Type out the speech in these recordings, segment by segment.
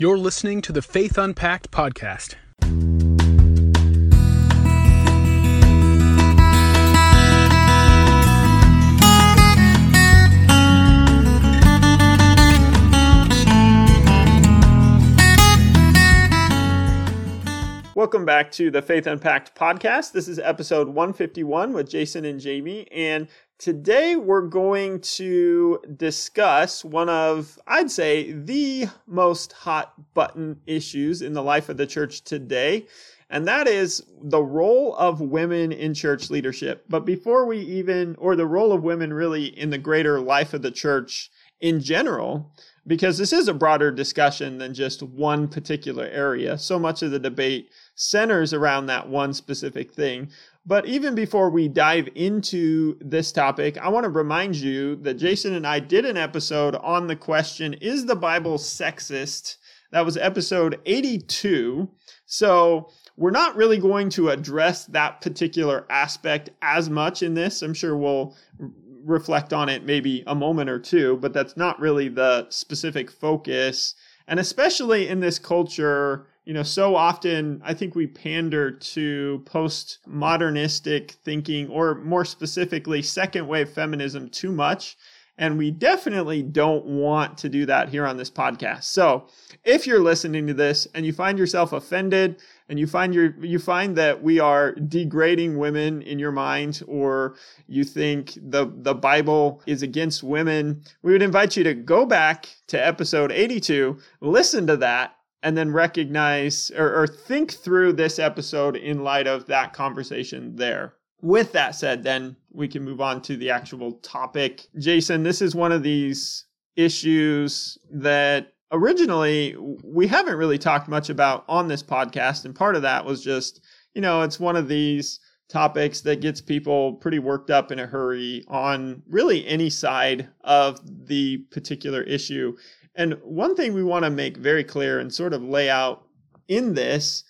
You're listening to the Faith Unpacked podcast. Welcome back to the Faith Unpacked podcast. This is episode 151 with Jason and Jamie, and today we're going to discuss one of, I'd say, the most hot button issues in the life of the church today, and that is the role of women in church leadership. But before we even, or the role of women really in the greater life of the church in general, because this is a broader discussion than just one particular area. So much of the debate centers around that one specific thing. But even before we dive into this topic, I want to remind you that Jason and I did an episode on the question, is the Bible sexist? That was episode 82. So we're not really going to address that particular aspect as much in this. I'm sure we'll reflect on it maybe a moment or two, but that's not really the specific focus. And especially in this culture, so often I think we pander to postmodernistic thinking, or more specifically, second wave feminism too much. And we definitely don't want to do that here on this podcast. So if you're listening to this and you find yourself offended and you find that we are degrading women in your mind, or you think the Bible is against women, we would invite you to go back to episode 82, listen to that, and then recognize or think through this episode in light of that conversation there. With that said, then we can move on to the actual topic. Jason, this is one of these issues that originally we haven't really talked much about on this podcast. And part of that was just, it's one of these topics that gets people pretty worked up in a hurry on really any side of the particular issue. And one thing we want to make very clear and sort of lay out in this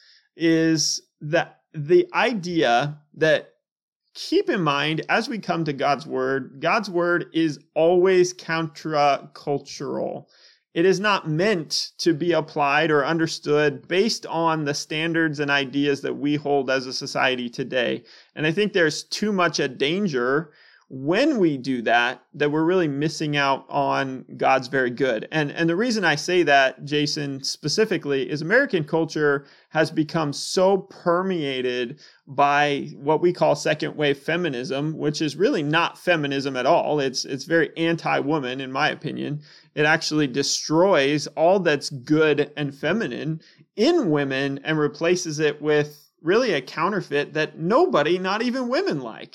is that the idea that, keep in mind, as we come to God's word is always countercultural. It is not meant to be applied or understood based on the standards and ideas that we hold as a society today. And I think there's too much a danger when we do that we're really missing out on God's very good. And the reason I say that, Jason, specifically, is American culture has become so permeated by what we call second wave feminism, which is really not feminism at all. It's very anti-woman, in my opinion. It actually destroys all that's good and feminine in women and replaces it with really a counterfeit that nobody, not even women, like.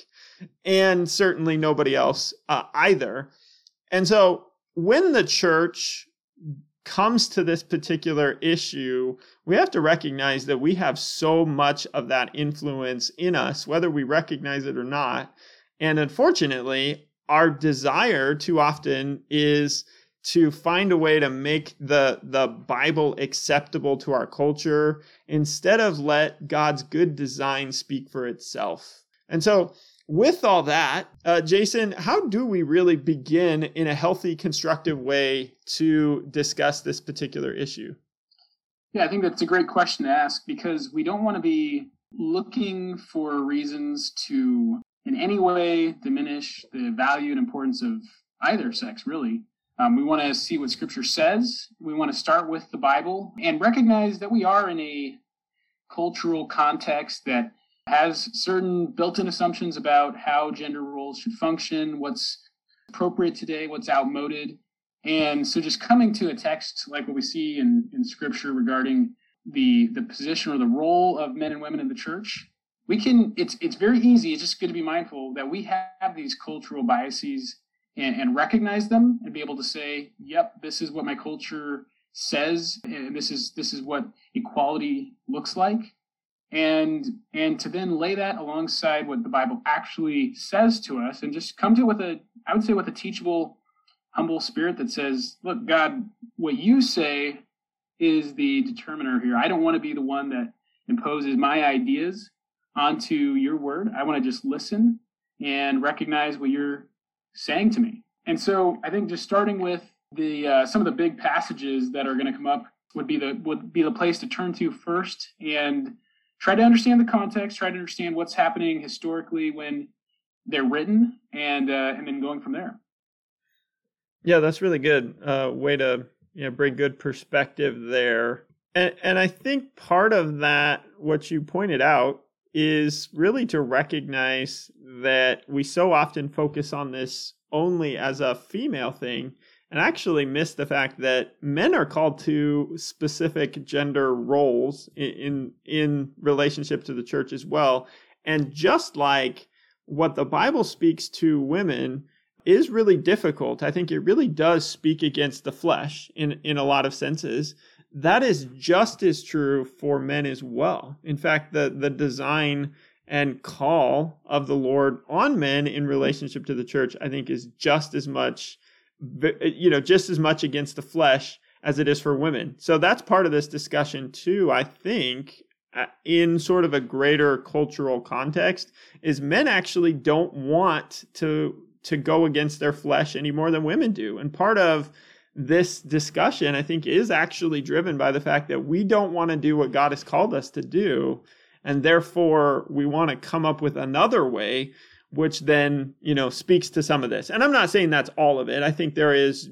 And certainly nobody else either. And so when the church comes to this particular issue, we have to recognize that we have so much of that influence in us, whether we recognize it or not. And unfortunately, our desire too often is to find a way to make the Bible acceptable to our culture instead of let God's good design speak for itself. And so with all that, Jason, how do we really begin in a healthy, constructive way to discuss this particular issue? Yeah, I think that's a great question to ask, because we don't want to be looking for reasons to in any way diminish the value and importance of either sex, really. We want to see what Scripture says. We want to start with the Bible and recognize that we are in a cultural context that has certain built-in assumptions about how gender roles should function, what's appropriate today, what's outmoded. And so just coming to a text like what we see in Scripture regarding the position or the role of men and women in the church, it's very easy. It's just good to be mindful that we have these cultural biases and recognize them and be able to say, yep, this is what my culture says, and this is what equality looks like. And to then lay that alongside what the Bible actually says to us, and just come to it with a teachable, humble spirit that says, look, God, what you say is the determiner here. I don't want to be the one that imposes my ideas onto your word. I want to just listen and recognize what you're saying to me. And so I think just starting with the some of the big passages that are going to come up would be the place to turn to first and try to understand the context, try to understand what's happening historically when they're written, and then going from there. Yeah, that's really good. Way to bring good perspective there. And I think part of that, what you pointed out, is really to recognize that we so often focus on this only as a female thing and actually miss the fact that men are called to specific gender roles in relationship to the church as well. And just like what the Bible speaks to women is really difficult, I think it really does speak against the flesh in a lot of senses. That is just as true for men as well. In fact, the design and call of the Lord on men in relationship to the church, I think, is just as much against the flesh as it is for women. So that's part of this discussion too, I think, in sort of a greater cultural context, is men actually don't want to go against their flesh any more than women do. And part of this discussion, I think, is actually driven by the fact that we don't want to do what God has called us to do. And therefore, we want to come up with another way, which then, speaks to some of this. And I'm not saying that's all of it. I think there is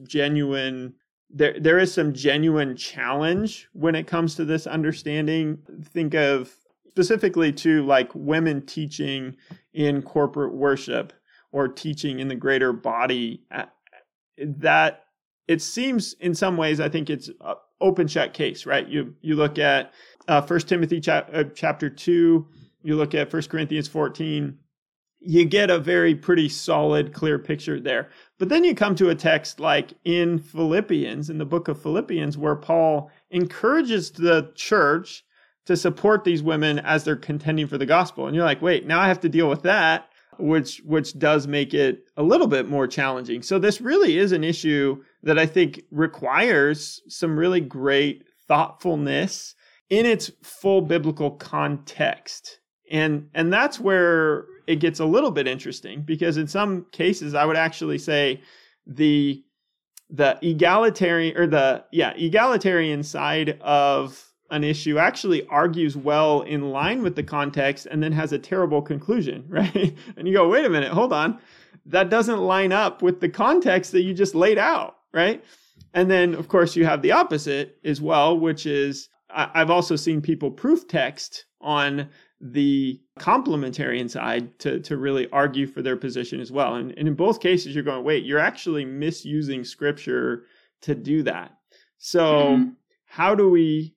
some genuine challenge when it comes to this understanding. Think of specifically to like women teaching in corporate worship or teaching in the greater body, that it seems in some ways, I think it's an open shut case, right? You look at 1 Timothy chapter 2, you look at 1 Corinthians 14, you get a very pretty solid, clear picture there. But then you come to a text like in Philippians, in the book of Philippians, where Paul encourages the church to support these women as they're contending for the gospel. And you're like, wait, now I have to deal with that, which does make it a little bit more challenging. So this really is an issue that I think requires some really great thoughtfulness in its full biblical context. And that's where it gets a little bit interesting, because in some cases I would actually say the egalitarian side of an issue actually argues well in line with the context and then has a terrible conclusion, right? And you go, wait a minute, hold on. That doesn't line up with the context that you just laid out, right? And then, of course, you have the opposite as well, which is I've also seen people proof text on the complementarian side to really argue for their position as well. And in both cases, you're going, wait, you're actually misusing scripture to do that. So how do we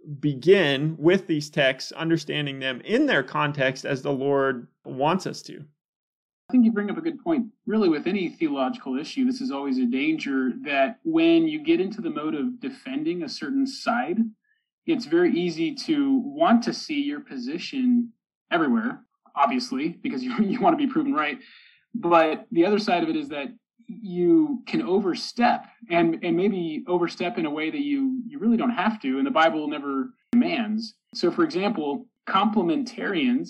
begin with these texts, understanding them in their context as the Lord wants us to? I think you bring up a good point. Really, with any theological issue, this is always a danger that when you get into the mode of defending a certain side, it's very easy to want to see your position everywhere, obviously, because you want to be proven right. But the other side of it is that you can overstep and maybe overstep in a way that you really don't have to, and the Bible never demands. So, for example, complementarians,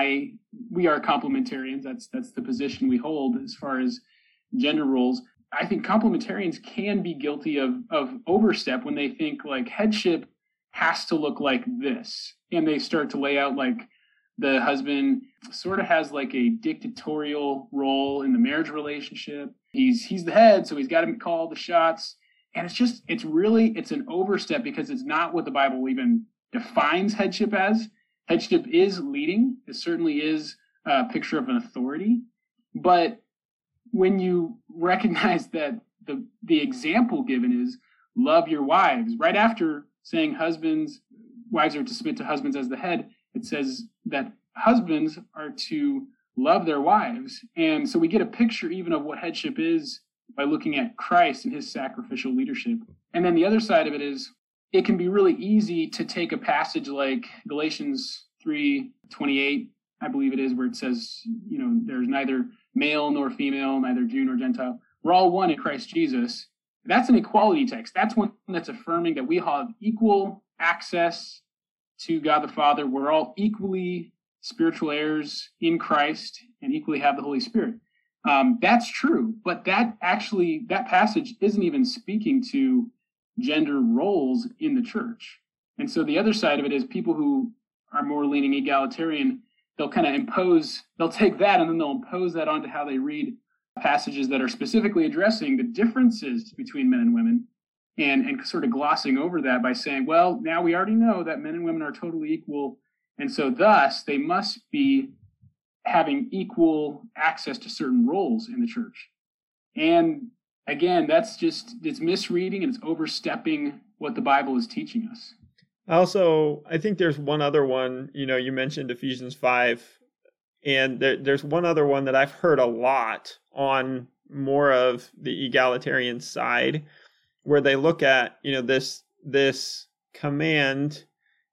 we are complementarians. That's the position we hold as far as gender roles. I think complementarians can be guilty of overstep when they think like headship has to look like this, and they start to lay out like the husband sort of has like a dictatorial role in the marriage relationship. He's the head, so he's got to call the shots. And it's an overstep, because it's not what the Bible even defines headship as. Headship is leading. It certainly is a picture of an authority. But when you recognize that the example given is love your wives, right after saying wives are to submit to husbands as the head, it says that husbands are to love their wives. And so we get a picture even of what headship is by looking at Christ and his sacrificial leadership. And then the other side of it is it can be really easy to take a passage like Galatians 3:28, I believe it is, where it says, there's neither male nor female, neither Jew nor Gentile. We're all one in Christ Jesus. That's an equality text. That's one that's affirming that we have equal access to God the Father. We're all equally spiritual heirs in Christ and equally have the Holy Spirit. That's true, but that passage isn't even speaking to gender roles in the church. And so the other side of it is people who are more leaning egalitarian, they'll kind of they'll take that and then they'll impose that onto how they read passages that are specifically addressing the differences between men and women, and sort of glossing over that by saying, well, now we already know that men and women are totally equal, and so thus they must be having equal access to certain roles in the church. And again, it's misreading and it's overstepping what the Bible is teaching us. Also, I think there's one other one, you mentioned Ephesians 5, and there's one other one that I've heard a lot on more of the egalitarian side, where they look at, this command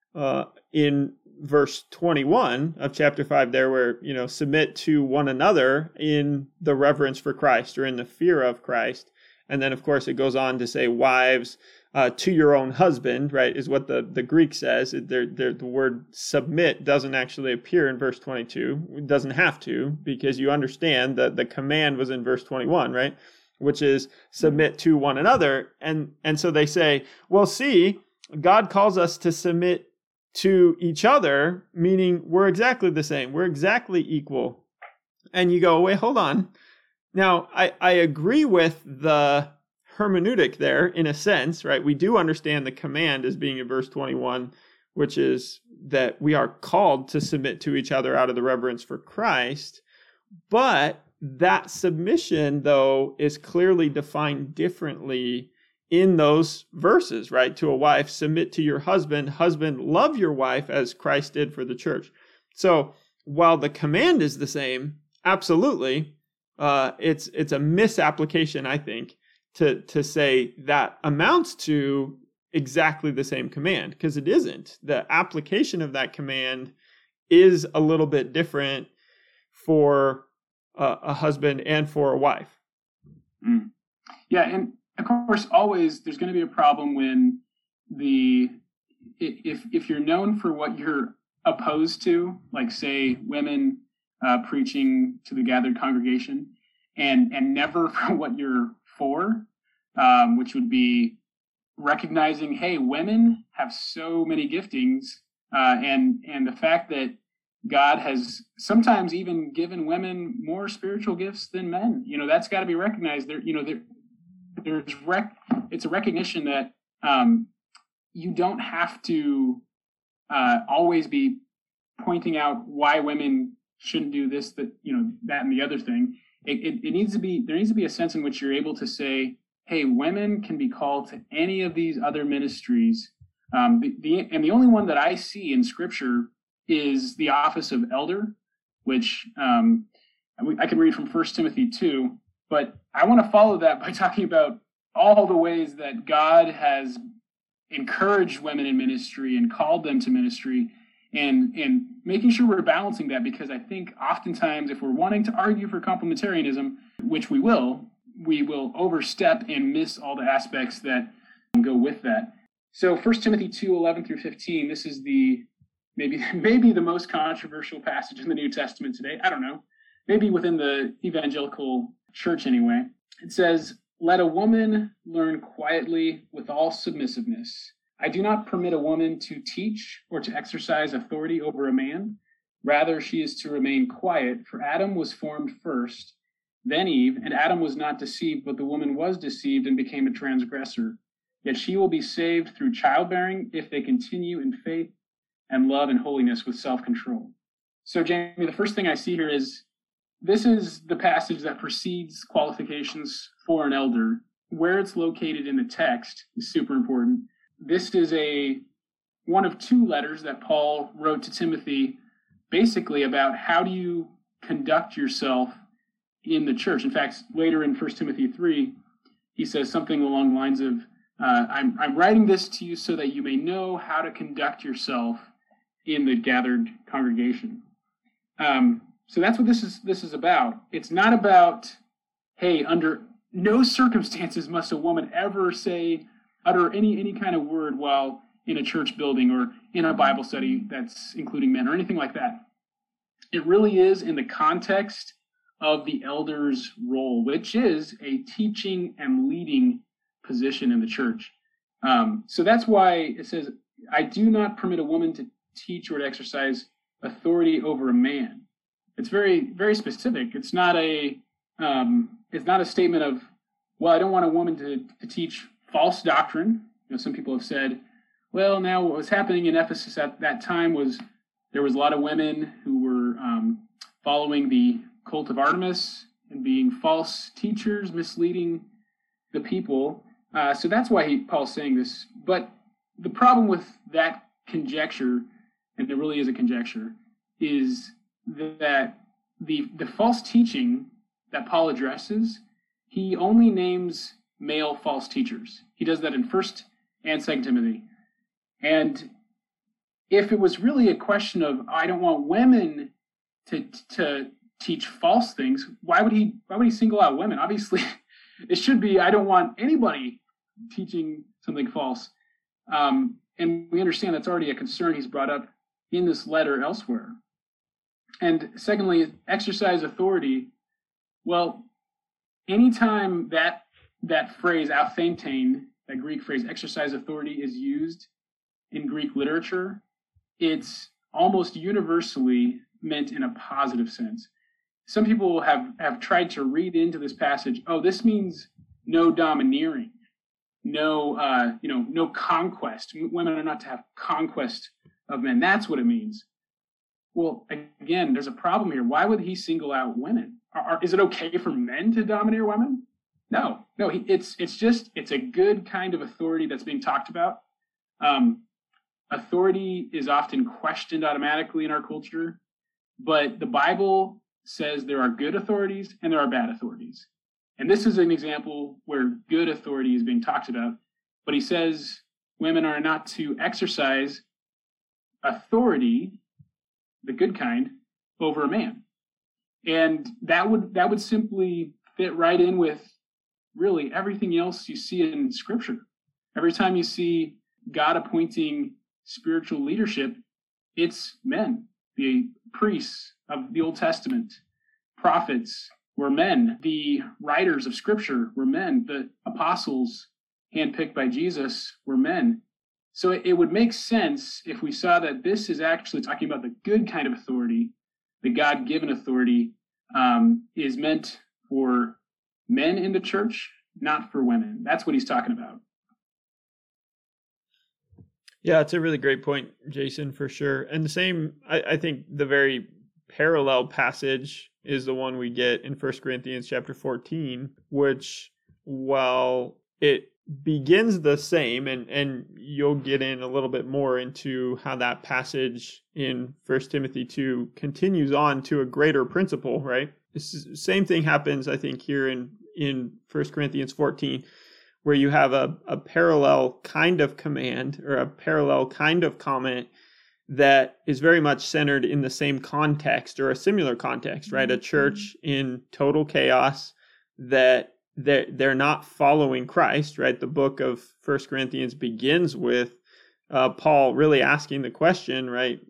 in verse 21 of chapter 5 there, where, submit to one another in the reverence for Christ or in the fear of Christ. And then, of course, it goes on to say, wives, to your own husband, right, is what the Greek says. The word submit doesn't actually appear in verse 22. It doesn't have to, because you understand that the command was in verse 21, right, which is submit to one another. And so they say, well, see, God calls us to submit to each other, meaning we're exactly the same. We're exactly equal. And you go, wait, hold on. Now, I agree with the hermeneutic there in a sense, right? We do understand the command as being in verse 21, which is that we are called to submit to each other out of the reverence for Christ. But that submission, though, is clearly defined differently in those verses, right? To a wife, submit to your husband. Husband, love your wife as Christ did for the church. So while the command is the same, absolutely, it's a misapplication, I think, to say that amounts to exactly the same command, because it isn't. The application of that command is a little bit different for a husband and for a wife. Mm. Yeah, and of course, always there's going to be a problem when if you're known for what you're opposed to, like say women preaching to the gathered congregation, and never for what you're for, which would be recognizing, hey, women have so many giftings, and the fact that God has sometimes even given women more spiritual gifts than men. That's got to be recognized. It's a recognition that you don't have to always be pointing out why women shouldn't do this, that and the other thing. There needs to be a sense in which you're able to say, hey, women can be called to any of these other ministries. The only one that I see in Scripture is the office of elder, which I can read from 1 Timothy 2, but I want to follow that by talking about all the ways that God has encouraged women in ministry and called them to ministry, and making sure we're balancing that, because I think oftentimes if we're wanting to argue for complementarianism, which we will overstep and miss all the aspects that go with that. So 1 Timothy 2, 11 through 15, this is maybe the most controversial passage in the New Testament today. I don't know. Maybe within the evangelical church anyway. It says, let a woman learn quietly with all submissiveness. I do not permit a woman to teach or to exercise authority over a man. Rather, she is to remain quiet, for Adam was formed first, then Eve, and Adam was not deceived, but the woman was deceived and became a transgressor. Yet she will be saved through childbearing if they continue in faith and love and holiness with self-control. So, Jamie, the first thing I see here is this is the passage that precedes qualifications for an elder. Where it's located in the text is super important. This is one of two letters that Paul wrote to Timothy, basically about how do you conduct yourself in the church. In fact, later in 1 Timothy 3, he says something along the lines of, I'm writing this to you so that you may know how to conduct yourself in the gathered congregation. So that's what this is about. It's not about, hey, under no circumstances must a woman ever utter any kind of word while in a church building or in a Bible study that's including men or anything like that. It really is in the context of the elder's role, which is a teaching and leading position in the church. So that's why it says, I do not permit a woman to teach or to exercise authority over a man. It's very, very specific. It's not a statement of, well, I don't want a woman to teach false doctrine. Some people have said, well, now what was happening in Ephesus at that time was there was a lot of women who were following the cult of Artemis and being false teachers, misleading the people. So that's why Paul's saying this. But the problem with that conjecture, and there really is a conjecture, is that the false teaching that Paul addresses, he only names male false teachers. He does that in 1st and 2nd Timothy. And if it was really a question of, I don't want women to teach false things, why would he single out women? Obviously, it should be, I don't want anybody teaching something false. And we understand that's already a concern he's brought up in this letter elsewhere. And secondly, exercise authority. Well, anytime that phrase, autheintein, that Greek phrase, exercise authority, is used in Greek literature, it's almost universally meant in a positive sense. Some people have tried to read into this passage, oh, this means no domineering, no conquest. Women are not to have conquest of men. That's what it means. Well, again, there's a problem here. Why would he single out women? Is it okay for men to domineer women? No. It's a good kind of authority that's being talked about. Authority is often questioned automatically in our culture, but the Bible says there are good authorities and there are bad authorities. And this is an example where good authority is being talked about, but he says women are not to exercise authority, the good kind, over a man. And that would simply fit right in with really everything else you see in Scripture. Every time you see God appointing spiritual leadership, it's men. The priests of the Old Testament, prophets were men. The writers of Scripture were men. The apostles handpicked by Jesus were men. So it would make sense if we saw that this is actually talking about the good kind of authority, the God-given authority, is meant for men in the church, not for women. That's what he's talking about. Yeah, it's a really great point, Jason, for sure. And the same, I think the very parallel passage is the one we get in 1 Corinthians chapter 14, which, while it begins the same, and you'll get in a little bit more into how that passage in 1 Timothy 2 continues on to a greater principle, right? Same thing happens, I think, here in 1 Corinthians 14, where you have a parallel kind of command or a parallel kind of comment that is very much centered in the same context or a similar context, right? A church in total chaos that they're not following Christ, right? The book of 1 Corinthians begins with Paul really asking the question, right?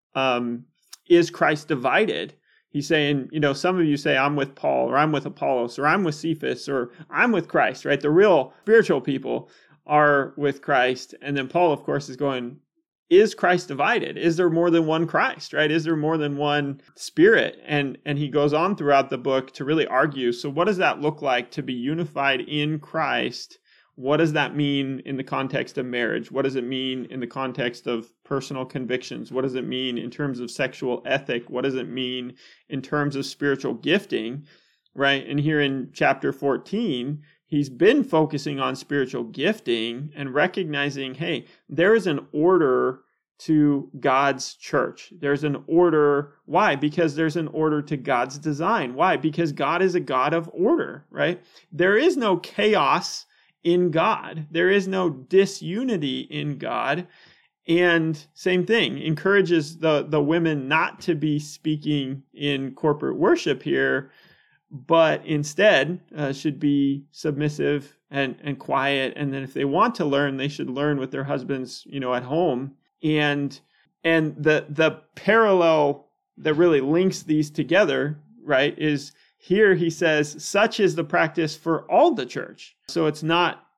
Is Christ divided? He's saying, some of you say, I'm with Paul, or I'm with Apollos, or I'm with Cephas, or I'm with Christ, right? The real spiritual people are with Christ. And then Paul, of course, is going, is Christ divided? Is there more than one Christ, right? Is there more than one Spirit? And he goes on throughout the book to really argue. So what does that look like to be unified in Christ? What does that mean in the context of marriage? What does it mean in the context of personal convictions? What does it mean in terms of sexual ethic? What does it mean in terms of spiritual gifting, right? And here in chapter 14, he's been focusing on spiritual gifting and recognizing, hey, there is an order to God's church. There's an order. Why? Because there's an order to God's design. Why? Because God is a God of order, right? There is no chaos in God. There is no disunity in God. And same thing, encourages the women not to be speaking in corporate worship here, but instead should be submissive and quiet. And then if they want to learn, they should learn with their husbands, at home. And the parallel that really links these together, right, is here he says, such is the practice for all the church. So it's not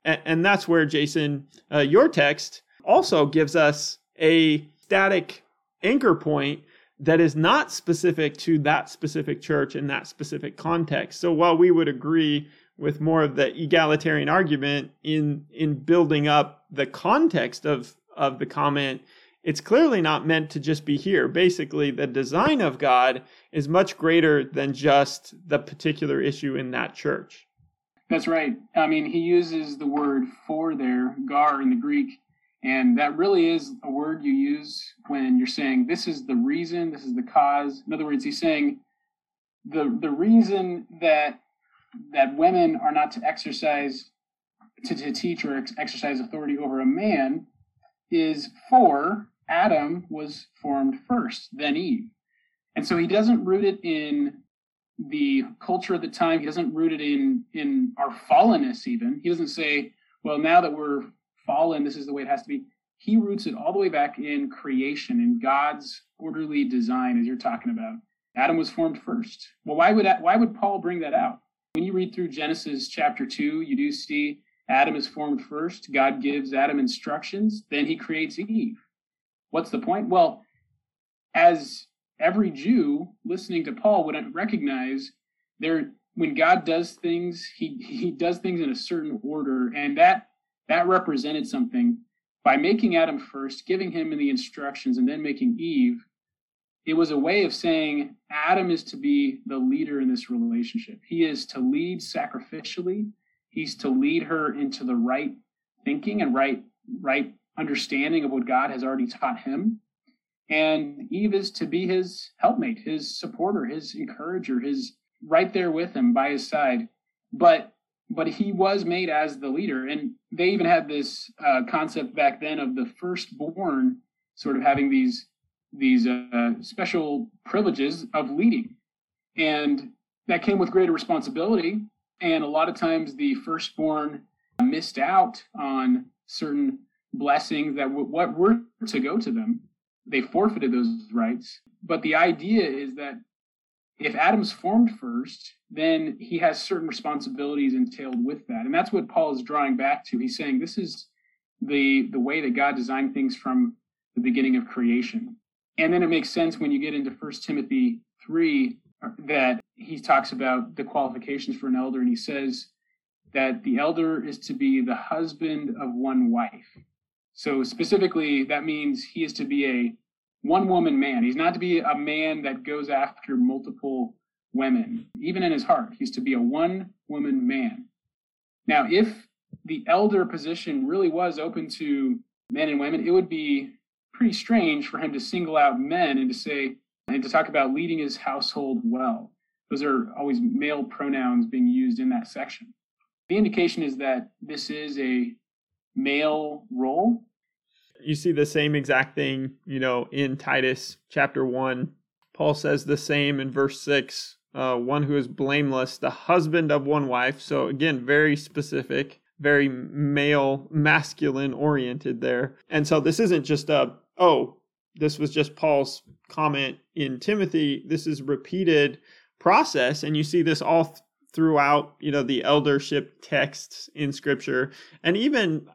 And that's where, Jason, your text also gives us a static anchor point that is not specific to that specific church in that specific context. So while we would agree with more of the egalitarian argument in building up the context of the comment, it's clearly not meant to just be here. Basically, the design of God is much greater than just the particular issue in that church. That's right. I mean, he uses the word for there, gar in the Greek, and that really is a word you use when you're saying this is the reason, this is the cause. In other words, he's saying the reason that women are not to exercise, to teach or exercise authority over a man is for Adam was formed first, then Eve. And so he doesn't root it in the culture at the time. He doesn't root it in our fallenness even. He doesn't say, well, now that we're fallen, this is the way it has to be. He roots it all the way back in creation, in God's orderly design, as you're talking about. Adam was formed first. Well, why would Paul bring that out? When you read through Genesis chapter 2, you do see Adam is formed first. God gives Adam instructions. Then he creates Eve. What's the point? Well, as every Jew listening to Paul would recognize, when God does things, he does things in a certain order, and that represented something. By making Adam first, giving him the instructions, and then making Eve, it was a way of saying Adam is to be the leader in this relationship. He is to lead sacrificially. He's to lead her into the right thinking and right understanding of what God has already taught him. And Eve is to be his helpmate, his supporter, his encourager, his right there with him by his side. But he was made as the leader. And they even had this concept back then of the firstborn sort of having these special privileges of leading. And that came with greater responsibility. And a lot of times the firstborn missed out on certain blessings that what were to go to them. They forfeited those rights. But the idea is that if Adam's formed first, then he has certain responsibilities entailed with that. And that's what Paul is drawing back to. He's saying this is the way that God designed things from the beginning of creation. And then it makes sense when you get into 1 Timothy 3 that he talks about the qualifications for an elder, and he says that the elder is to be the husband of one wife. So specifically, that means he is to be a one-woman man. He's not to be a man that goes after multiple women. Even in his heart, he's to be a one-woman man. Now, if the elder position really was open to men and women, it would be pretty strange for him to single out men and to talk about leading his household well. Those are always male pronouns being used in that section. The indication is that this is a male role. You see the same exact thing, in Titus chapter 1. Paul says the same in verse 6, one who is blameless, the husband of one wife. So again, very specific, very male, masculine oriented there. And so this isn't just this was just Paul's comment in Timothy. This is repeated process. And you see this all throughout, the eldership texts in Scripture. And even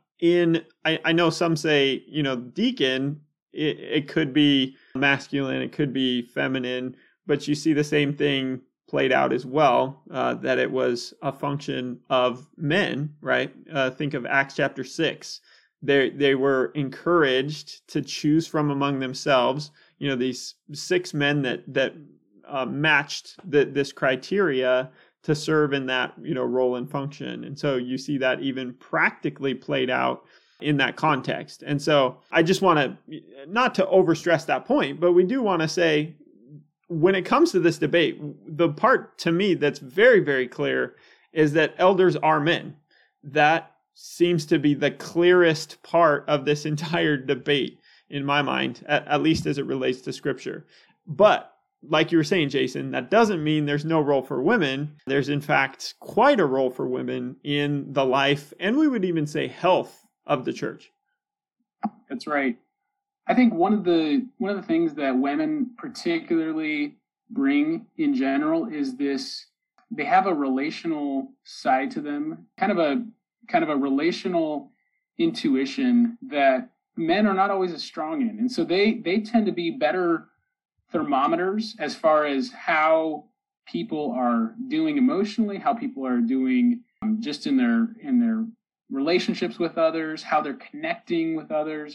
I know some say, deacon, it could be masculine, it could be feminine, but you see the same thing played out as well, that it was a function of men, right? Think of Acts chapter 6. They were encouraged to choose from among themselves, these 6 men that matched this criteria to serve in that, role and function. And so you see that even practically played out in that context. And so I just want to, not to overstress that point, but we do want to say, when it comes to this debate, the part to me that's very, very clear is that elders are men. That seems to be the clearest part of this entire debate in my mind, at least as it relates to Scripture. But like you were saying, Jason, that doesn't mean there's no role for women. There's in fact quite a role for women in the life, and we would even say health of the church. That's right. I think one of the things that women particularly bring in general is this: they have a relational side to them, kind of a kind of a relational intuition that men are not always as strong in. And so they tend to be better thermometers as far as how people are doing emotionally, how people are doing just in their relationships with others, how they're connecting with others.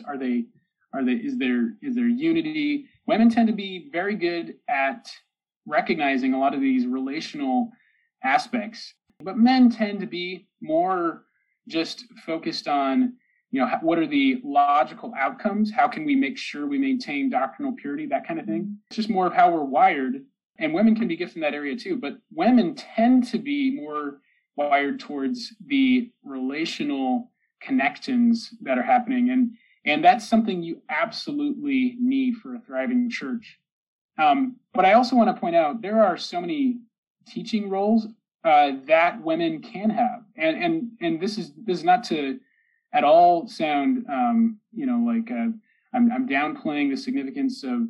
Is there unity? Women tend to be very good at recognizing a lot of these relational aspects, but men tend to be more just focused on, what are the logical outcomes? How can we make sure we maintain doctrinal purity? That kind of thing. It's just more of how we're wired. And women can be gifted in that area too, but women tend to be more wired towards the relational connections that are happening. And that's something you absolutely need for a thriving church. But I also want to point out there are so many teaching roles that women can have, and this is not to at all sound like I'm downplaying the significance of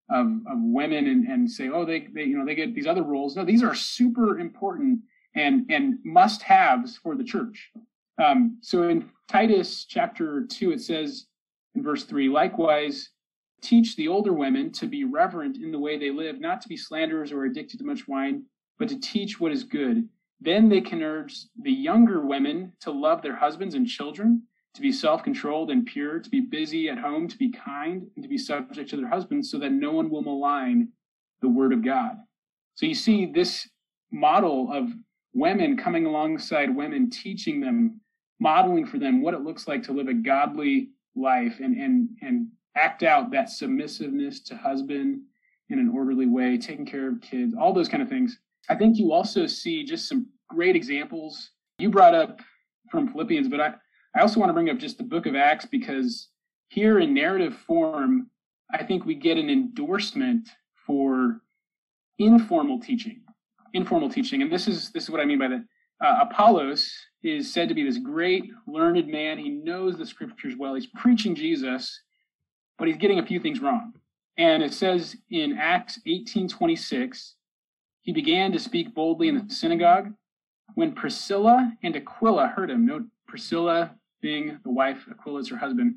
women and say, oh, they get these other roles. No, these are super important and must-haves for the church. So in Titus chapter 2, it says in verse 3, likewise, teach the older women to be reverent in the way they live, not to be slanderers or addicted to much wine, but to teach what is good. Then they can urge the younger women to love their husbands and children, to be self-controlled and pure, to be busy at home, to be kind, and to be subject to their husbands, so that no one will malign the word of God. So you see this model of women coming alongside women, teaching them, modeling for them what it looks like to live a godly life and act out that submissiveness to husband in an orderly way, taking care of kids, all those kind of things. I think you also see just some great examples. You brought up from Philippians, but I also want to bring up just the book of Acts, because here in narrative form, I think we get an endorsement for informal teaching. And this is what I mean by that. Apollos is said to be this great learned man. He knows the scriptures well. He's preaching Jesus, but he's getting a few things wrong. And it says in Acts 18:26, he began to speak boldly in the synagogue. When Priscilla and Aquila heard him, note Priscilla being the wife, Aquila is her husband,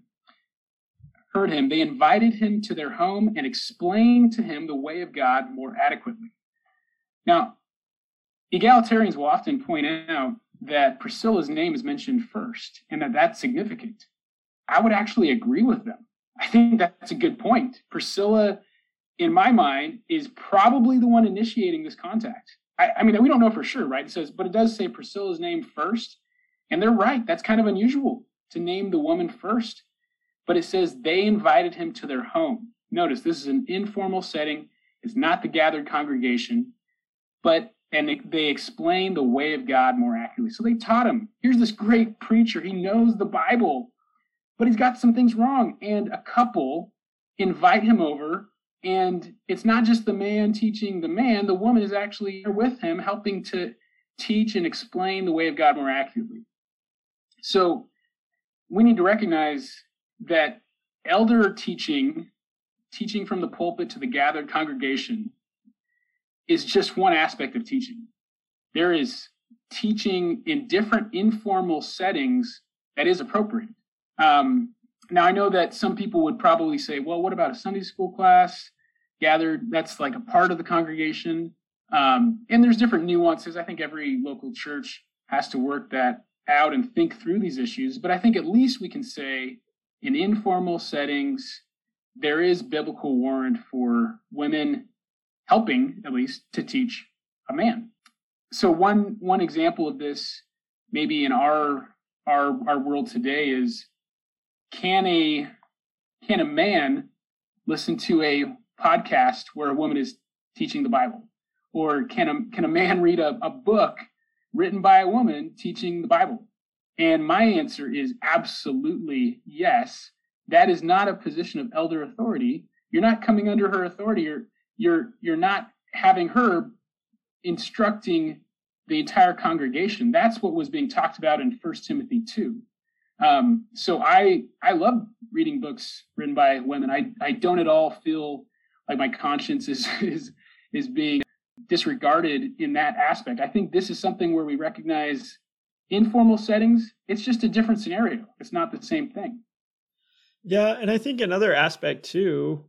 heard him, they invited him to their home and explained to him the way of God more adequately. Now, egalitarians will often point out that Priscilla's name is mentioned first and that that's significant. I would actually agree with them. I think that's a good point. Priscilla, in my mind, is probably the one initiating this contact. I mean, we don't know for sure, right? It says, but it does say Priscilla's name first. And they're right. That's kind of unusual to name the woman first. But it says they invited him to their home. Notice this is an informal setting. It's not the gathered congregation. And they explain the way of God more accurately. So they taught him. Here's this great preacher. He knows the Bible, but he's got some things wrong. And a couple invite him over. And it's not just the man teaching the man. The woman is actually here with him, helping to teach and explain the way of God more accurately. So we need to recognize that elder teaching from the pulpit to the gathered congregation, is just one aspect of teaching. There is teaching in different informal settings that is appropriate. Now, I know that some people would probably say, well, what about a Sunday school class gathered? That's like a part of the congregation. And there's different nuances. I think every local church has to work that out and think through these issues. But I think at least we can say in informal settings, there is biblical warrant for women helping, at least, to teach a man. So one example of this, maybe in our world today, is can a man listen to a podcast where a woman is teaching the Bible? Or can a man read a book written by a woman teaching the Bible? And my answer is absolutely yes. That is not a position of elder authority. You're not coming under her authority. You're not having her instructing the entire congregation. That's what was being talked about in 1 Timothy 2. So I love reading books written by women. I don't at all feel like my conscience is being disregarded in that aspect. I think this is something where we recognize informal settings, it's just a different scenario. It's not the same thing. Yeah, and I think another aspect too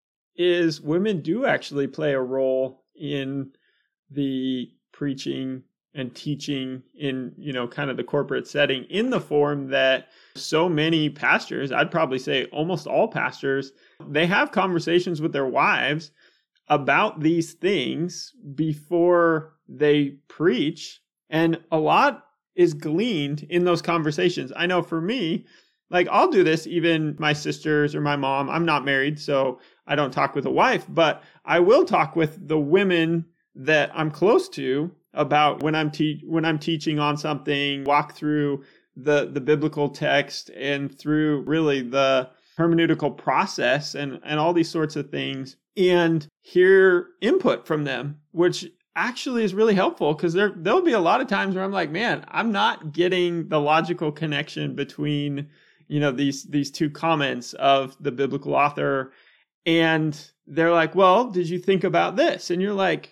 is women do actually play a role in the preaching and teaching in, kind of the corporate setting, in the form that so many pastors, I'd probably say almost all pastors, they have conversations with their wives about these things before they preach. And a lot is gleaned in those conversations. I know for me, like I'll do this, even my sisters or my mom. I'm not married, so I don't talk with a wife, but I will talk with the women that I'm close to about when I'm teaching on something, walk through the biblical text and through really the hermeneutical process and all these sorts of things, and hear input from them, which actually is really helpful, because there'll be a lot of times where I'm like, man, I'm not getting the logical connection between these two comments of the biblical author. And they're like, well, did you think about this? And you're like,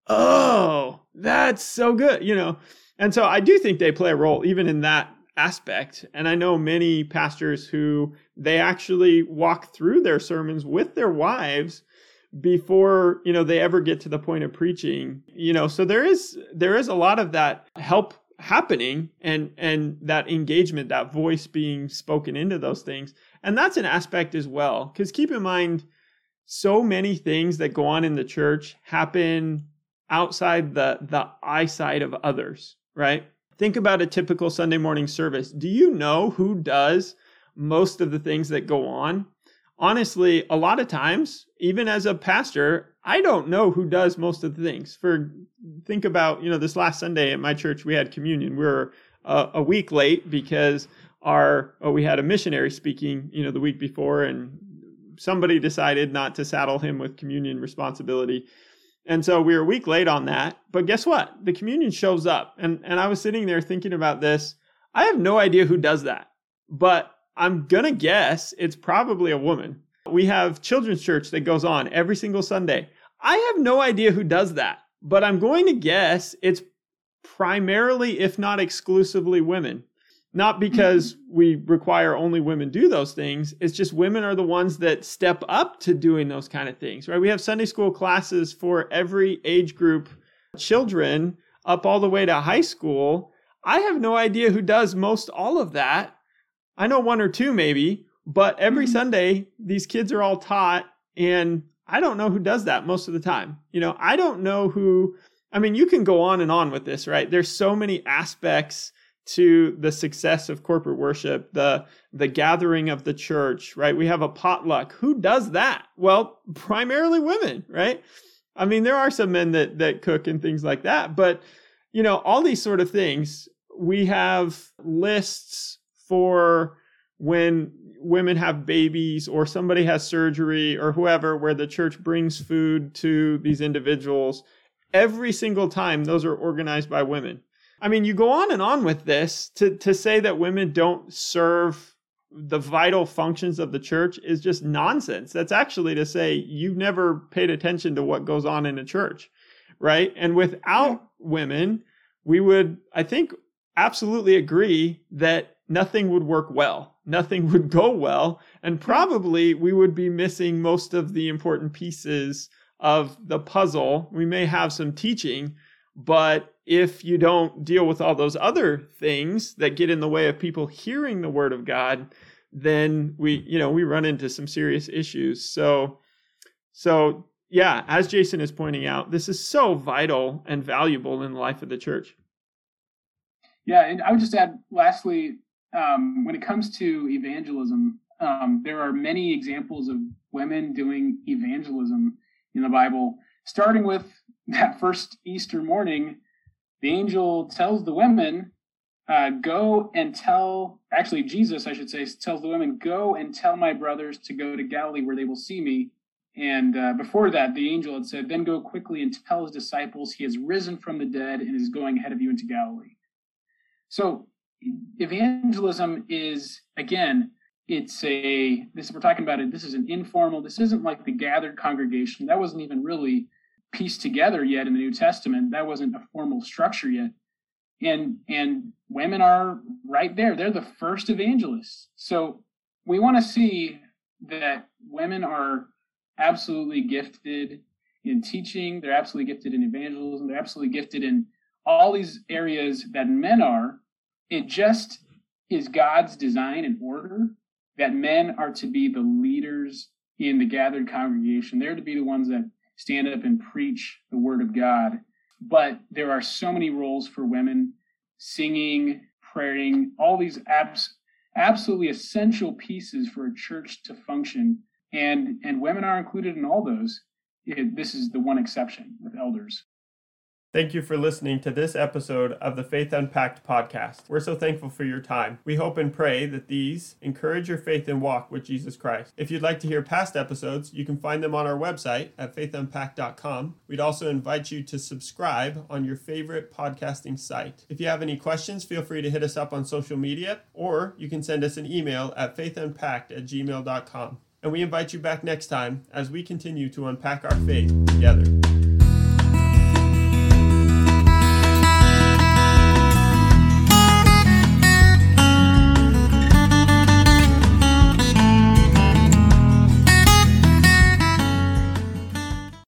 oh, that's so good, And so I do think they play a role even in that aspect. And I know many pastors who they actually walk through their sermons with their wives before, they ever get to the point of preaching, so there is a lot of that help happening and that engagement, that voice being spoken into those things. And that's an aspect as well, because keep in mind, so many things that go on in the church happen outside the eyesight of others, right? Think about a typical Sunday morning service. Do you know who does most of the things that go on? Honestly, a lot of times, even as a pastor, I don't know who does most of the things. Think about, this last Sunday at my church, we had communion. We were a week late because we had a missionary speaking, the week before, and somebody decided not to saddle him with communion responsibility. And so we were a week late on that. But guess what? The communion shows up. And I was sitting there thinking about this. I have no idea who does that, but I'm going to guess it's probably a woman. We have children's church that goes on every single Sunday. I have no idea who does that, but I'm going to guess it's primarily, if not exclusively, women. Not because we require only women do those things. It's just women are the ones that step up to doing those kind of things, right? We have Sunday school classes for every age group, children up all the way to high school. I have no idea who does most all of that. I know one or two maybe, but every Sunday, these kids are all taught, and I don't know who does that most of the time. I don't know who, you can go on and on with this, right? There's so many aspects to the success of corporate worship, the gathering of the church, right? We have a potluck. Who does that? Well, primarily women, right? There are some men that cook and things like that, but all these sort of things. We have lists for when women have babies or somebody has surgery or whoever, where the church brings food to these individuals. Every single time, those are organized by women. You go on and on with this to say that women don't serve the vital functions of the church is just nonsense. That's actually to say you've never paid attention to what goes on in a church, right? And without women, we would, I think, absolutely agree that nothing would work well. Nothing would go well. And probably we would be missing most of the important pieces of the puzzle. We may have some teaching, but if you don't deal with all those other things that get in the way of people hearing the word of God, then we run into some serious issues. So yeah, as Jason is pointing out, this is so vital and valuable in the life of the church. Yeah, and I would just add, lastly, when it comes to evangelism, there are many examples of women doing evangelism in the Bible, starting with that first Easter morning. The angel tells the women, Jesus, I should say, tells the women, go and tell my brothers to go to Galilee where they will see me. And before that, the angel had said, then go quickly and tell his disciples he has risen from the dead and is going ahead of you into Galilee. So evangelism is, again, we're talking about it. This is an informal, this isn't like the gathered congregation. That wasn't even really pieced together yet in the New Testament. That wasn't a formal structure yet. And women are right there. They're the first evangelists. So we want to see that women are absolutely gifted in teaching. They're absolutely gifted in evangelism. They're absolutely gifted in all these areas that men are. It just is God's design and order that men are to be the leaders in the gathered congregation. They're to be the ones that stand up and preach the word of God. But there are so many roles for women: singing, praying, all these absolutely essential pieces for a church to function. And women are included in all those. This is the one exception with elders. Thank you for listening to this episode of the Faith Unpacked podcast. We're so thankful for your time. We hope and pray that these encourage your faith and walk with Jesus Christ. If you'd like to hear past episodes, you can find them on our website at faithunpacked.com. We'd also invite you to subscribe on your favorite podcasting site. If you have any questions, feel free to hit us up on social media, or you can send us an email at faithunpacked@gmail.com. And we invite you back next time as we continue to unpack our faith together.